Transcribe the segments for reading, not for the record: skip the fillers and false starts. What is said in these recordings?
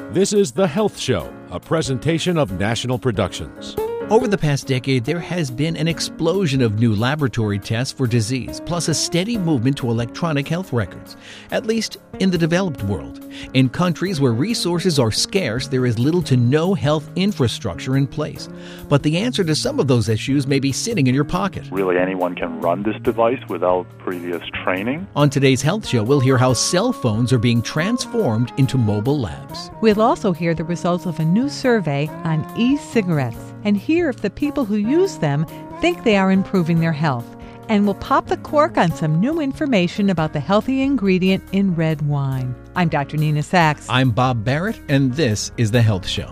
This is The Health Show, a presentation of National Productions. Over the past decade, there has been an explosion of new laboratory tests for disease, plus a steady movement to electronic health records, at least in the developed world. In countries where resources are scarce, there is little to no health infrastructure in place. But the answer to some of those issues may be sitting in your pocket. Really, anyone can run this device without previous training. On today's Health Show, we'll hear how cell phones are being transformed into mobile labs. We'll also hear the results of a new survey on e-cigarettes and hear if the people who use them think they are improving their health. And we'll pop the cork on some new information about the healthy ingredient in red wine. I'm Dr. Nina Sachs. I'm Bob Barrett, and this is The Health Show.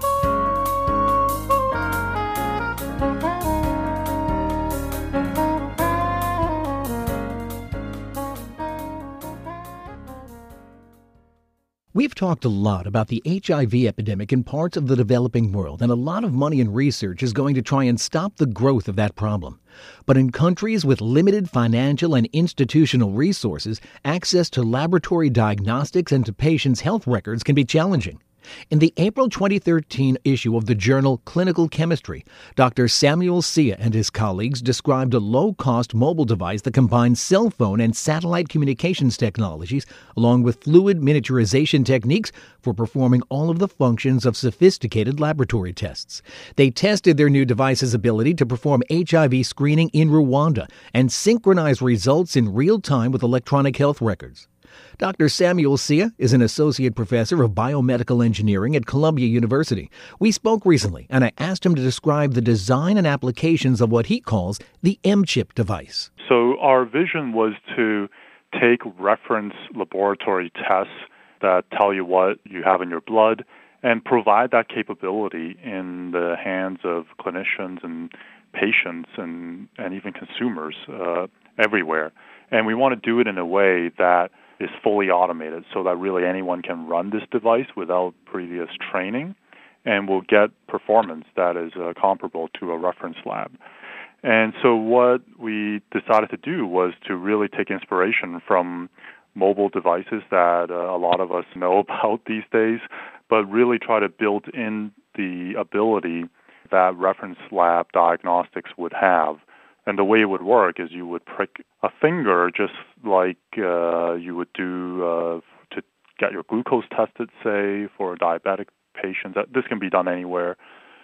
We've talked a lot about the HIV epidemic in parts of the developing world, and a lot of money and research is going to try and stop the growth of that problem. But in countries with limited financial and institutional resources, access to laboratory diagnostics and to patients' health records can be challenging. In the April 2013 issue of the journal Clinical Chemistry, Dr. Samuel Sia and his colleagues described a low-cost mobile device that combines cell phone and satellite communications technologies along with fluid miniaturization techniques for performing all of the functions of sophisticated laboratory tests. They tested their new device's ability to perform HIV screening in Rwanda and synchronize results in real time with electronic health records. Dr. Samuel Sia is an associate professor of biomedical engineering at Columbia University. We spoke recently, and I asked him to describe the design and applications of what he calls the M-chip device. So our vision was to take reference laboratory tests that tell you what you have in your blood and provide that capability in the hands of clinicians and patients and even consumers everywhere. And we want to do it in a way that is fully automated so that really anyone can run this device without previous training and will get performance that is comparable to a reference lab. And so what we decided to do was to really take inspiration from mobile devices that a lot of us know about these days, but really try to build in the ability that reference lab diagnostics would have. And the way it would work is you would prick a finger just like you would do to get your glucose tested, say, for a diabetic patient. This can be done anywhere.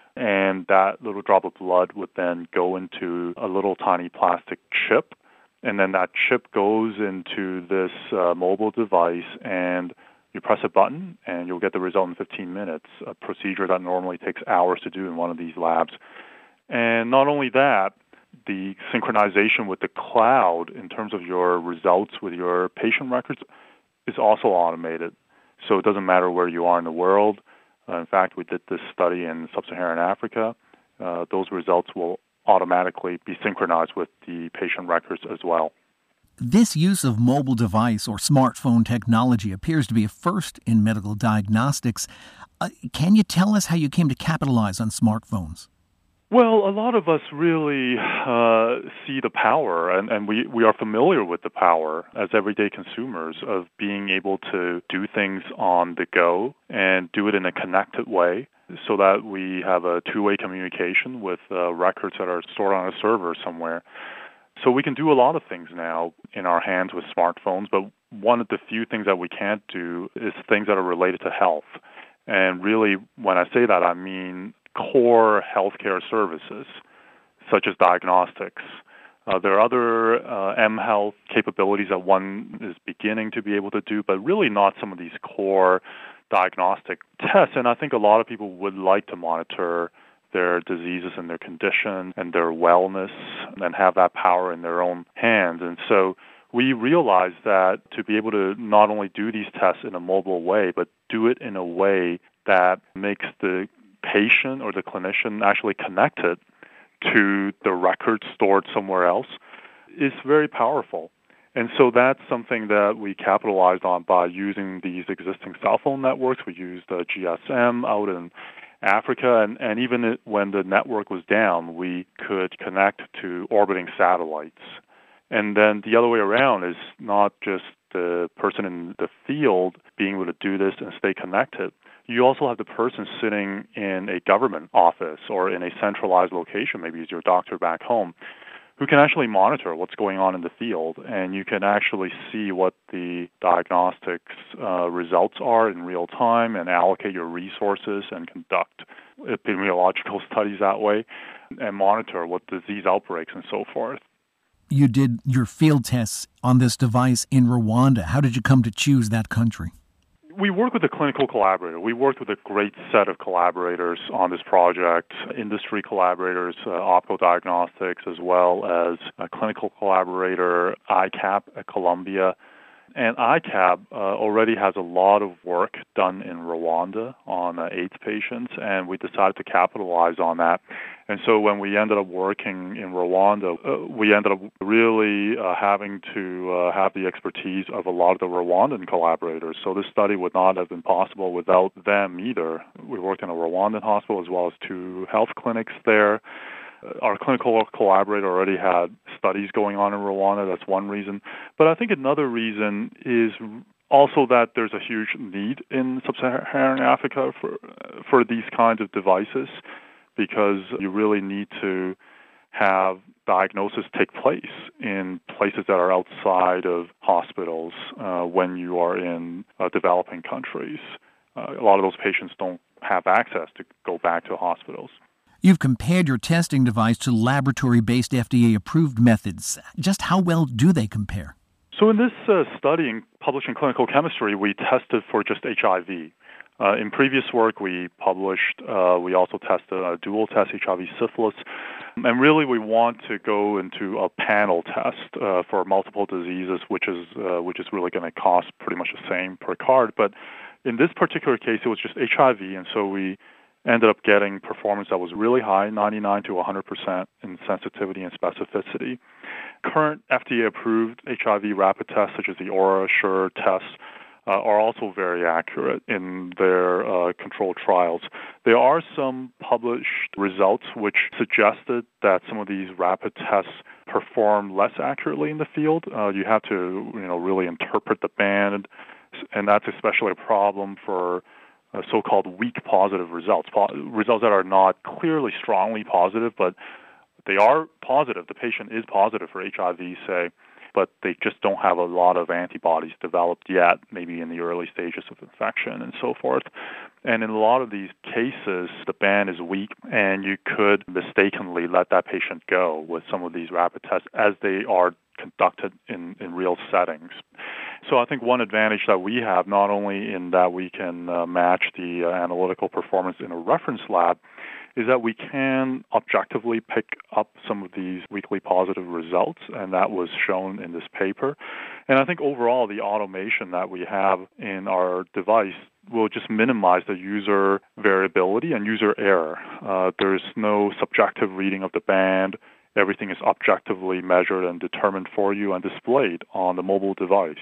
And that little drop of blood would then go into a little tiny plastic chip. And then that chip goes into this mobile device, and you press a button, and you'll get the result in 15 minutes, a procedure that normally takes hours to do in one of these labs. And not only that, the synchronization with the cloud in terms of your results with your patient records is also automated. So it doesn't matter where you are in the world. In fact, we did this study in sub-Saharan Africa. Those results will automatically be synchronized with the patient records as well. This use of mobile device or smartphone technology appears to be a first in medical diagnostics. Can you tell us how you came to capitalize on smartphones? Well, a lot of us really see the power, and we are familiar with the power as everyday consumers of being able to do things on the go and do it in a connected way so that we have a two-way communication with records that are stored on a server somewhere. So we can do a lot of things now in our hands with smartphones, but one of the few things that we can't do is things that are related to health. And really, when I say that, I mean core healthcare services, such as diagnostics. There are other mHealth capabilities that one is beginning to be able to do, but really not some of these core diagnostic tests. And I think a lot of people would like to monitor their diseases and their condition and their wellness and have that power in their own hands. And so we realized that to be able to not only do these tests in a mobile way, but do it in a way that makes the patient or the clinician actually connected to the records stored somewhere else is very powerful. And so that's something that we capitalized on by using these existing cell phone networks. We used GSM out in Africa, and even when the network was down, we could connect to orbiting satellites. And then the other way around is not just the person in the field being able to do this and stay connected, you also have the person sitting in a government office or in a centralized location, maybe it's your doctor back home, who can actually monitor what's going on in the field, and you can actually see what the diagnostics results are in real time and allocate your resources and conduct epidemiological studies that way and monitor what disease outbreaks and so forth. You did your field tests on this device in Rwanda. How did you come to choose that country? We work with a clinical collaborator. We worked with a great set of collaborators on this project, industry collaborators, OPCO Diagnostics, as well as a clinical collaborator, ICAP at Columbia. And ICAP already has a lot of work done in Rwanda on AIDS patients, and we decided to capitalize on that. And so when we ended up working in Rwanda, we ended up really having to have the expertise of a lot of the Rwandan collaborators. So this study would not have been possible without them either. We worked in a Rwandan hospital as well as 2 health clinics there. Our clinical collaborator already had studies going on in Rwanda. That's one reason. But I think another reason is also that there's a huge need in sub-Saharan Africa for these kinds of devices, because you really need to have diagnosis take place in places that are outside of hospitals when you are in developing countries. A lot of those patients don't have access to go back to hospitals. You've compared your testing device to laboratory-based FDA-approved methods. Just how well do they compare? So in this study published in Clinical Chemistry, we tested for just HIV. In previous work we published, we also tested a dual test, HIV syphilis. And really we want to go into a panel test for multiple diseases, which is really going to cost pretty much the same per card. But in this particular case, it was just HIV, and so we ended up getting performance that was really high, 99 to 100% in sensitivity and specificity. Current FDA-approved HIV rapid tests, such as the OraSure test, are also very accurate in their controlled trials. There are some published results which suggested that some of these rapid tests perform less accurately in the field. You have to, really interpret the band, and that's especially a problem for so-called weak positive results that are not clearly strongly positive, but they are positive. The patient is positive for HIV, say, but they just don't have a lot of antibodies developed yet, maybe in the early stages of infection and so forth. And in a lot of these cases, the band is weak, and you could mistakenly let that patient go with some of these rapid tests as they are conducted in real settings. So I think one advantage that we have, not only in that we can match the analytical performance in a reference lab, is that we can objectively pick up some of these weakly positive results, and that was shown in this paper. And I think overall the automation that we have in our device will just minimize the user variability and user error. There's no subjective reading of the band. Everything is objectively measured and determined for you and displayed on the mobile device.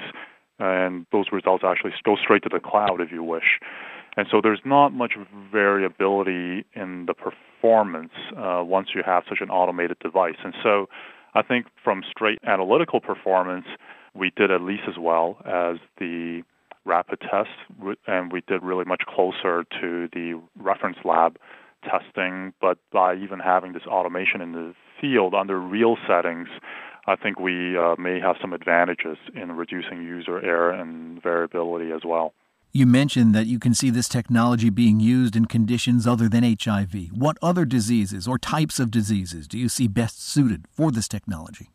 And those results actually go straight to the cloud if you wish. And so there's not much variability in the performance once you have such an automated device. And so I think from straight analytical performance, we did at least as well as the rapid test, and we did really much closer to the reference lab testing. But by even having this automation in the field under real settings, I think we may have some advantages in reducing user error and variability as well. You mentioned that you can see this technology being used in conditions other than HIV. What other diseases or types of diseases do you see best suited for this technology?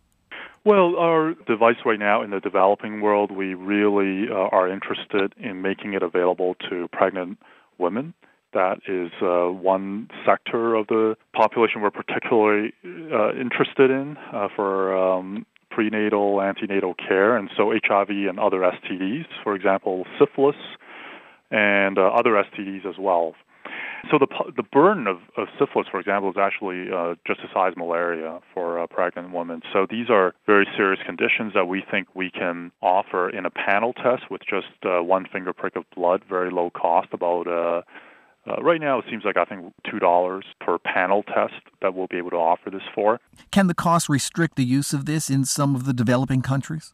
Well, our device right now in the developing world, we really are interested in making it available to pregnant women. That is one sector of the population we're particularly interested in for prenatal, antenatal care, and so HIV and other STDs, for example, syphilis, and other STDs as well. So the burden of syphilis, for example, is actually just as high as malaria for pregnant women. So these are very serious conditions that we think we can offer in a panel test with just one finger prick of blood, very low cost, about right now it seems like I think $2 per panel test that we'll be able to offer this for. Can the cost restrict the use of this in some of the developing countries?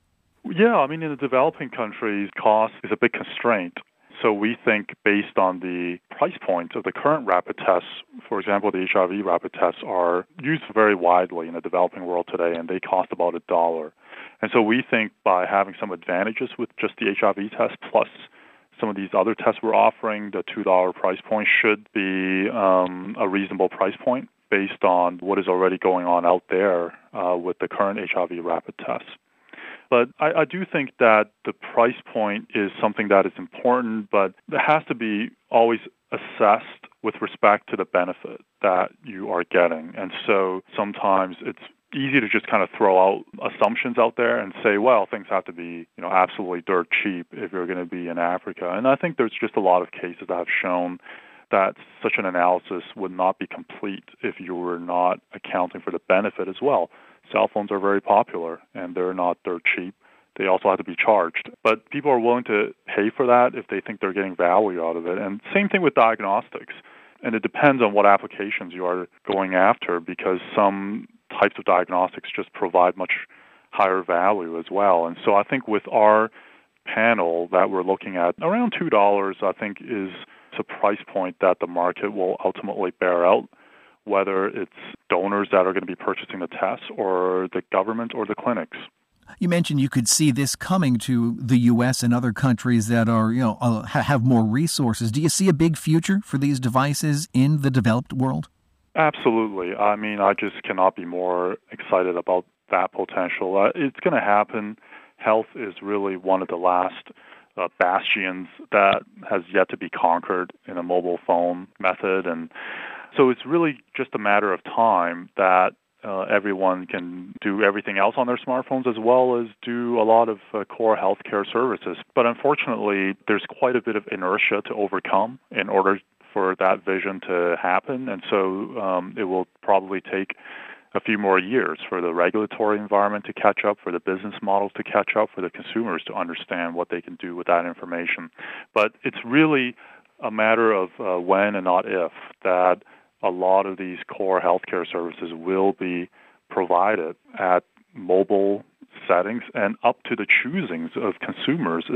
Yeah, I mean, in the developing countries, cost is a big constraint. So we think based on the price point of the current rapid tests, for example, the HIV rapid tests are used very widely in the developing world today, and they cost about $1. And so we think by having some advantages with just the HIV test plus some of these other tests we're offering, the $2 price point should be a reasonable price point based on what is already going on out there with the current HIV rapid tests. But I do think that the price point is something that is important, but it has to be always assessed with respect to the benefit that you are getting. And so sometimes it's easy to just kind of throw out assumptions out there and say, well, things have to be, absolutely dirt cheap if you're going to be in Africa. And I think there's just a lot of cases that have shown that such an analysis would not be complete if you were not accounting for the benefit as well. Cell phones are very popular, and they're not dirt cheap. They also have to be charged. But people are willing to pay for that if they think they're getting value out of it. And same thing with diagnostics. And it depends on what applications you are going after, because some types of diagnostics just provide much higher value as well. And so I think with our panel that we're looking at, around $2, I think, is a price point that the market will ultimately bear out, whether it's donors that are going to be purchasing the tests or the government or the clinics. You mentioned you could see this coming to the U.S. and other countries that are, have more resources. Do you see a big future for these devices in the developed world? Absolutely. I mean, I just cannot be more excited about that potential. It's going to happen. Health is really one of the last bastions that has yet to be conquered in a mobile phone method. And so it's really just a matter of time that everyone can do everything else on their smartphones as well as do a lot of core healthcare services. But unfortunately, there's quite a bit of inertia to overcome in order for that vision to happen. And so it will probably take a few more years for the regulatory environment to catch up, for the business models to catch up, for the consumers to understand what they can do with that information. But it's really a matter of when and not if that a lot of these core healthcare services will be provided at mobile settings and up to the choosings of consumers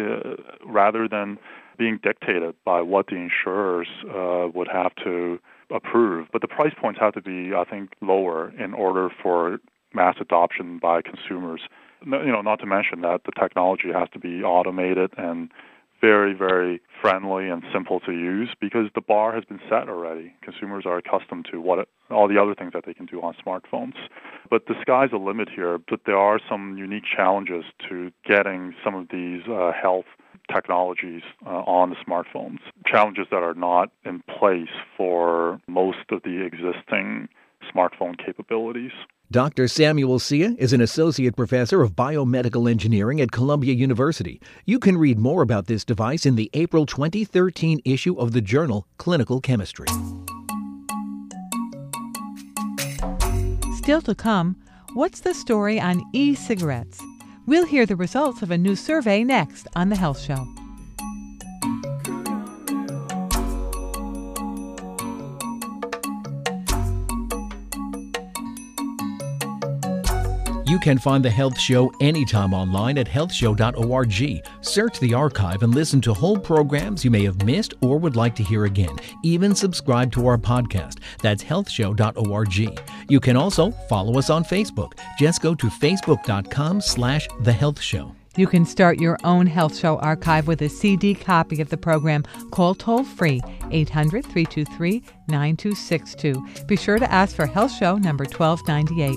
rather than being dictated by what the insurers would have to approve. But the price points have to be, I think, lower in order for mass adoption by consumers. Not to mention that the technology has to be automated and very, very friendly and simple to use because the bar has been set already. Consumers are accustomed to all the other things that they can do on smartphones. But the sky's the limit here. But there are some unique challenges to getting some of these health technologies on the smartphones, challenges that are not in place for most of the existing smartphone capabilities. Dr. Samuel Sia is an associate professor of biomedical engineering at Columbia University. You can read more about this device in the April 2013 issue of the journal Clinical Chemistry. Still to come, what's the story on e-cigarettes? We'll hear the results of a new survey next on The Health Show. You can find The Health Show anytime online at healthshow.org. Search the archive and listen to whole programs you may have missed or would like to hear again. Even subscribe to our podcast. That's healthshow.org. You can also follow us on Facebook. Just go to facebook.com/The Health Show. You can start your own Health Show archive with a CD copy of the program. Call toll-free 800-323-9262. Be sure to ask for Health Show number 1298.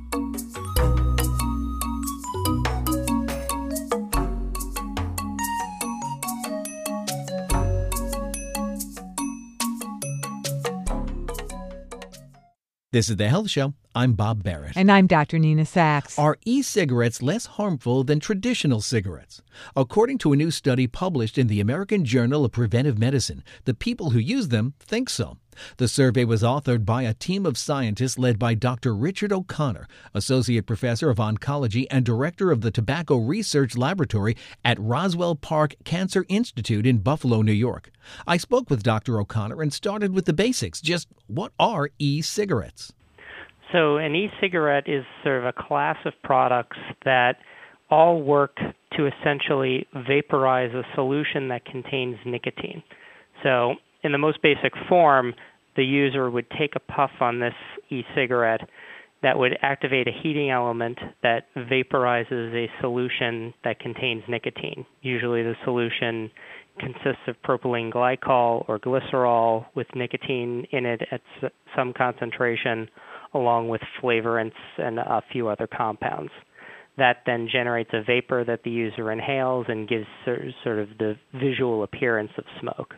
This is The Health Show. I'm Bob Barrett. And I'm Dr. Nina Sachs. Are e-cigarettes less harmful than traditional cigarettes? According to a new study published in the American Journal of Preventive Medicine, the people who use them think so. The survey was authored by a team of scientists led by Dr. Richard O'Connor, Associate Professor of Oncology and Director of the Tobacco Research Laboratory at Roswell Park Cancer Institute in Buffalo, New York. I spoke with Dr. O'Connor and started with the basics. Just what are e-cigarettes? So an e-cigarette is sort of a class of products that all work to essentially vaporize a solution that contains nicotine. So in the most basic form, the user would take a puff on this e-cigarette that would activate a heating element that vaporizes a solution that contains nicotine. Usually the solution consists of propylene glycol or glycerol with nicotine in it at some concentration, along with flavorants and a few other compounds. That then generates a vapor that the user inhales and gives sort of the visual appearance of smoke.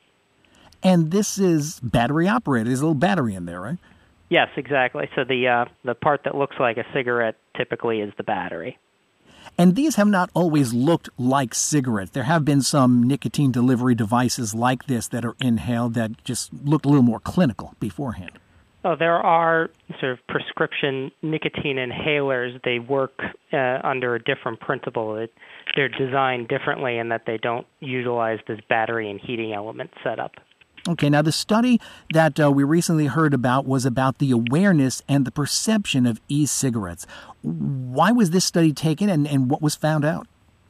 And this is battery operated. There's a little battery in there, right? Yes, exactly. So the part that looks like a cigarette typically is the battery. And these have not always looked like cigarettes. There have been some nicotine delivery devices like this that are inhaled that just looked a little more clinical beforehand. Oh, there are sort of prescription nicotine inhalers. They work under a different principle. They're designed differently in that they don't utilize this battery and heating element setup. Okay, now the study that we recently heard about was about the awareness and the perception of e-cigarettes. Why was this study taken and what was found out?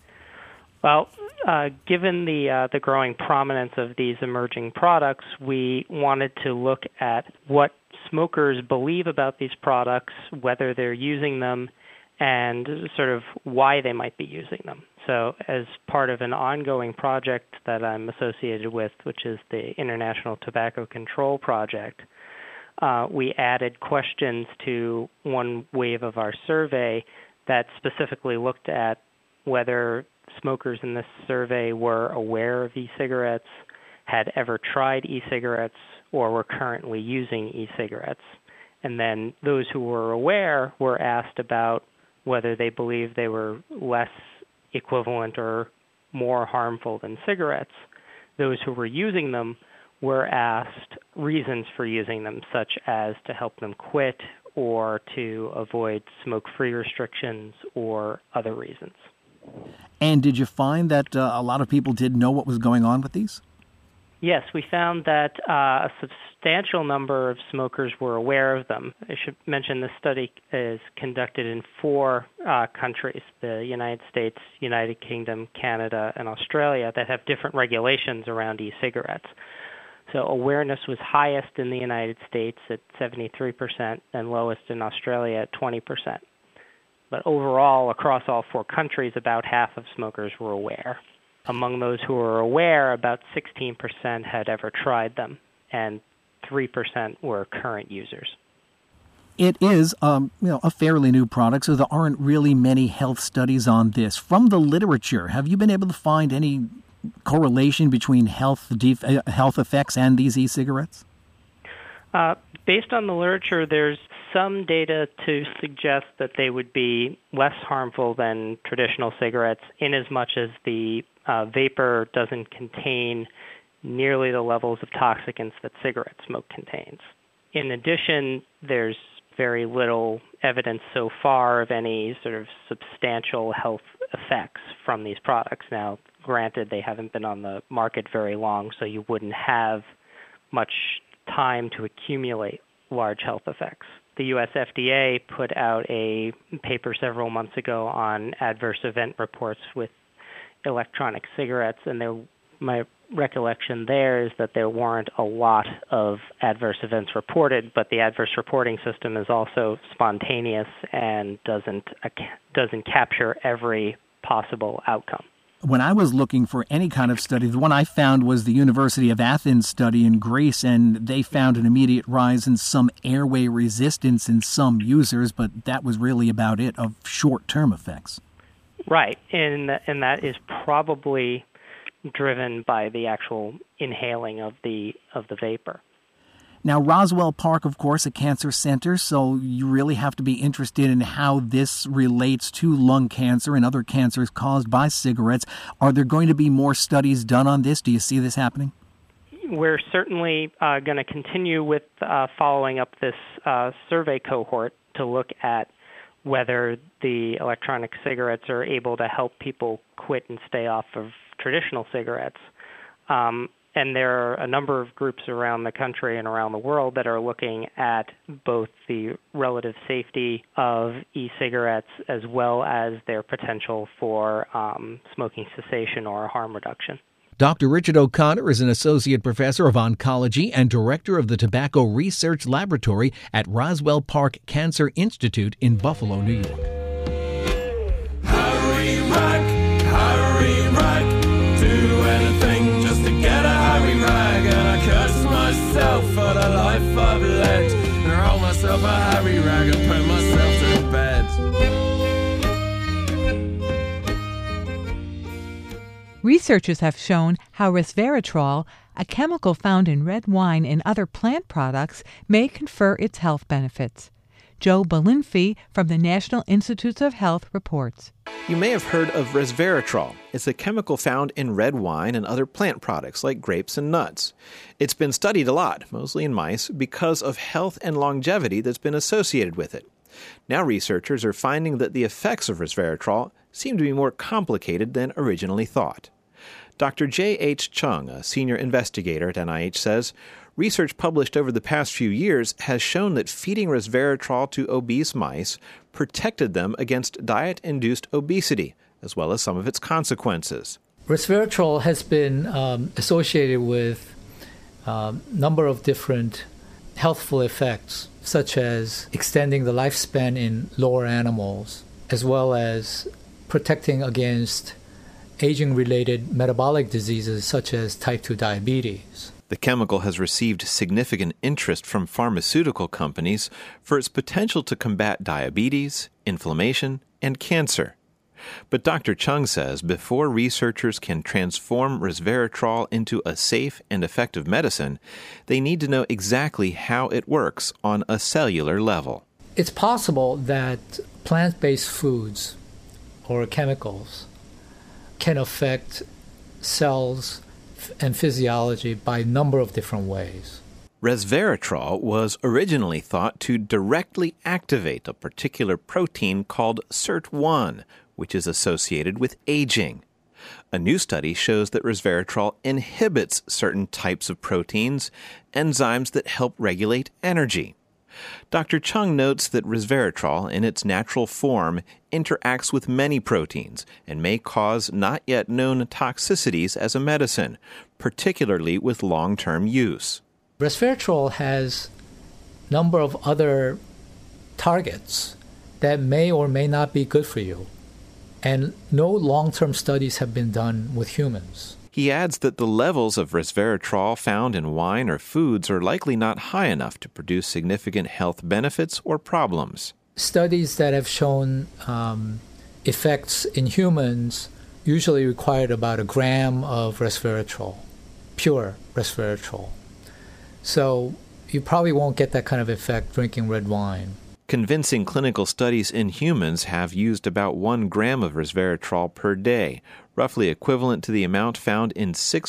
Well, given the growing prominence of these emerging products, we wanted to look at what smokers believe about these products, whether they're using them, and sort of why they might be using them. So as part of an ongoing project that I'm associated with, which is the International Tobacco Control Project, we added questions to one wave of our survey that specifically looked at whether smokers in this survey were aware of e-cigarettes, had ever tried e-cigarettes, or were currently using e-cigarettes. And then those who were aware were asked about whether they believed they were less equivalent or more harmful than cigarettes. Those who were using them were asked reasons for using them, such as to help them quit or to avoid smoke-free restrictions or other reasons. And did you find that a lot of people did know what was going on with these? Yes, we found that a substantial number of smokers were aware of them. I should mention this study is conducted in 4 countries, the United States, United Kingdom, Canada, and Australia, that have different regulations around e-cigarettes. So awareness was highest in the United States at 73% and lowest in Australia at 20%. But overall, across all 4 countries, about half of smokers were aware. Among those who were aware, about 16% had ever tried them, and 3% were current users. It is a fairly new product, so there aren't really many health studies on this. From the literature, have you been able to find any correlation between health effects and these e-cigarettes? Based on the literature, there's some data to suggest that they would be less harmful than traditional cigarettes, in as much as the vapor doesn't contain nearly the levels of toxicants that cigarette smoke contains. In addition, there's very little evidence so far of any sort of substantial health effects from these products. Now, granted, they haven't been on the market very long, so you wouldn't have much time to accumulate large health effects. The U.S. FDA put out a paper several months ago on adverse event reports with electronic cigarettes, and my recollection there is that there weren't a lot of adverse events reported, but the adverse reporting system is also spontaneous and doesn't capture every possible outcome. When I was looking for any kind of study, the one I found was the University of Athens study in Greece, and they found an immediate rise in some airway resistance in some users, but that was really about it, of short-term effects. Right, and that is probably driven by the actual inhaling of the vapor. Now, Roswell Park, of course, a cancer center, so you really have to be interested in how this relates to lung cancer and other cancers caused by cigarettes. Are there going to be more studies done on this? Do you see this happening? We're certainly going to continue with following up this survey cohort to look at whether the electronic cigarettes are able to help people quit and stay off of traditional cigarettes. And there are a number of groups around the country and around the world that are looking at both the relative safety of e-cigarettes as well as their potential for smoking cessation or harm reduction. Dr. Richard O'Connor is an associate professor of oncology and director of the Tobacco Research Laboratory at Roswell Park Cancer Institute in Buffalo, New York. Hurry, rock, do anything just to get a hurry rag. And I curse myself for the life I've led, and roll myself a hurry rag and put myself to bed. Researchers have shown how resveratrol, a chemical found in red wine and other plant products, may confer its health benefits. Joe Belinfy from the National Institutes of Health reports. You may have heard of resveratrol. It's a chemical found in red wine and other plant products like grapes and nuts. It's been studied a lot, mostly in mice, because of health and longevity that's been associated with it. Now researchers are finding that the effects of resveratrol seem to be more complicated than originally thought. Dr. J.H. Chung, a senior investigator at NIH, says research published over the past few years has shown that feeding resveratrol to obese mice protected them against diet-induced obesity, as well as some of its consequences. Resveratrol has been associated with a number of different healthful effects, such as extending the lifespan in lower animals, as well as protecting against aging-related metabolic diseases such as type 2 diabetes. The chemical has received significant interest from pharmaceutical companies for its potential to combat diabetes, inflammation, and cancer. But Dr. Chung says before researchers can transform resveratrol into a safe and effective medicine, they need to know exactly how it works on a cellular level. It's possible that plant-based foods or chemicals can affect cells and physiology by a number of different ways. Resveratrol was originally thought to directly activate a particular protein called SIRT1, which is associated with aging. A new study shows that resveratrol inhibits certain types of proteins, enzymes that help regulate energy. Dr. Chung notes that resveratrol, in its natural form, interacts with many proteins and may cause not yet known toxicities as a medicine, particularly with long-term use. Resveratrol has a number of other targets that may or may not be good for you, and no long-term studies have been done with humans. He adds that the levels of resveratrol found in wine or foods are likely not high enough to produce significant health benefits or problems. Studies that have shown effects in humans usually required about 1 gram of resveratrol, pure resveratrol. So you probably won't get that kind of effect drinking red wine. Convincing clinical studies in humans have used about 1 gram of resveratrol per day, roughly equivalent to the amount found in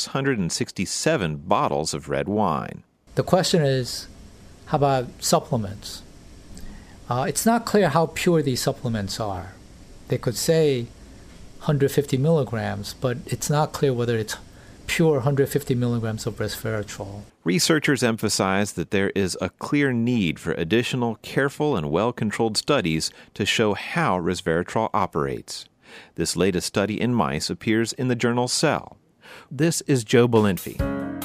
667 bottles of red wine. The question is, how about supplements? It's not clear how pure these supplements are. They could say 150 milligrams, but it's not clear whether it's pure 150 milligrams of resveratrol. Researchers emphasize that there is a clear need for additional careful and well-controlled studies to show how resveratrol operates. This latest study in mice appears in the journal Cell. This is Joe Belinfy.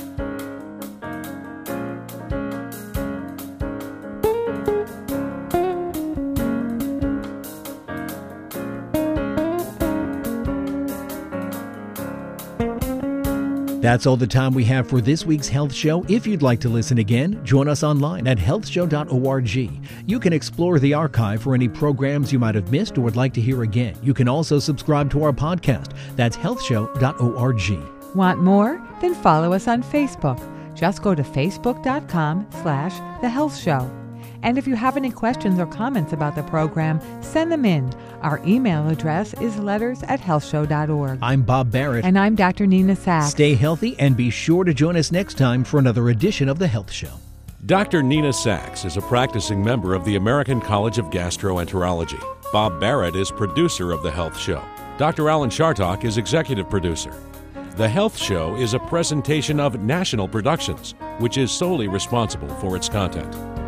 That's all the time we have for this week's Health Show. If you'd like to listen again, join us online at healthshow.org. You can explore the archive for any programs you might have missed or would like to hear again. You can also subscribe to our podcast. That's healthshow.org. Want more? Then follow us on Facebook. Just go to facebook.com/The Health Show. And if you have any questions or comments about the program, send them in. Our email address is letters@healthshow.org. I'm Bob Barrett. And I'm Dr. Nina Sachs. Stay healthy and be sure to join us next time for another edition of The Health Show. Dr. Nina Sachs is a practicing member of the American College of Gastroenterology. Bob Barrett is producer of The Health Show. Dr. Alan Chartock is executive producer. The Health Show is a presentation of National Productions, which is solely responsible for its content.